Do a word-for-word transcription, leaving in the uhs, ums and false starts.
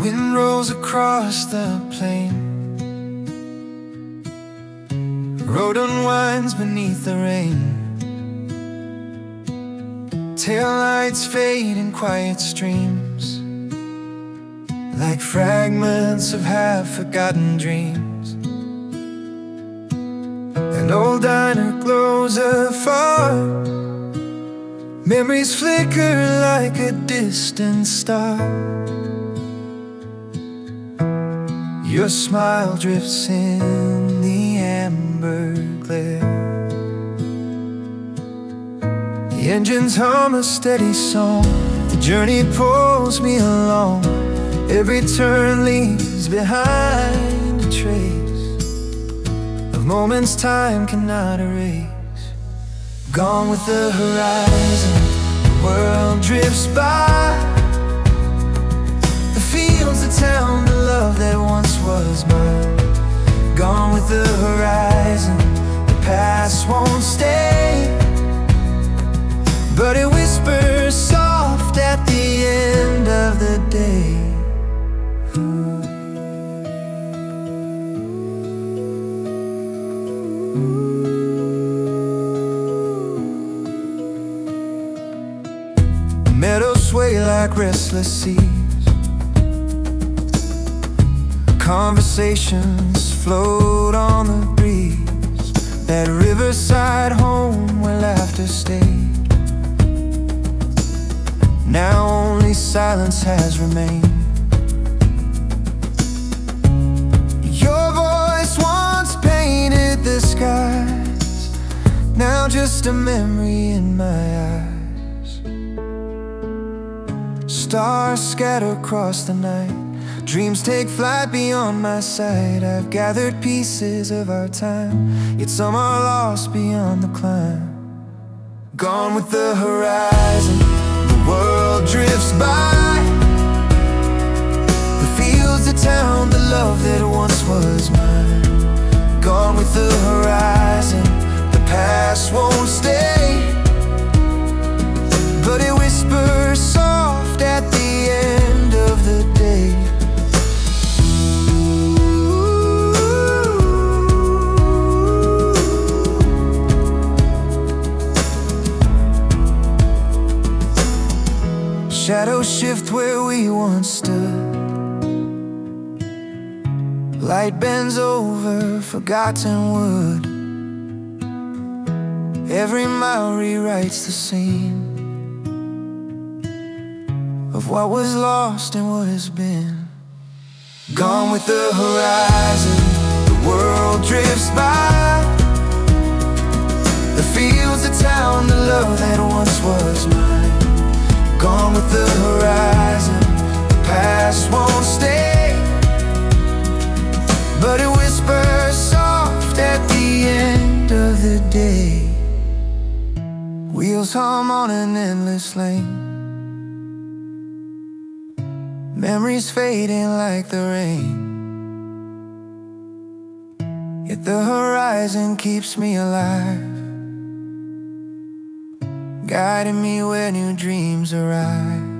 Wind rolls across the plain, road unwinds beneath the rain. Taillights fade in quiet streams, like fragments of half-forgotten dreams. An old diner glows afar, memories flicker like a distant star. Your smile drifts in the amber glare. The engines hum a steady song, the journey pulls me along. Every turn leaves behind a trace of moments time cannot erase. Gone with the horizon, the world drifts by. The fields, the town, the love that once was mine. Gone with the horizon, the past won't stay, but it whispers soft at the end of the day. Meadows sway like restless seas, conversations float on the breeze. That riverside home where laughter stayed, now only silence has remained. Your voice once painted the skies, now just a memory in my eyes. Stars scatter across the night, dreams take flight beyond my sight. I've gathered pieces of our time, yet some are lost beyond the climb. Gone with the horizon, the world drifts by. The fields, the town, the love that once was mine. Gone with the horizon, the past won't stay, but it whispers soft at the end of the day. Shadows shift where we once stood, light bends over forgotten wood. Every mile rewrites the scene of what was lost and what has been. Gone with the horizon, the world drifts by. The fields, the town, the love that once was mine. Gone with the horizon, the past won't stay, but it whispers soft at the end of the day. Wheels hum on an endless lane, memories fading like the rain, yet the horizon keeps me alive, guiding me where new dreams arrive.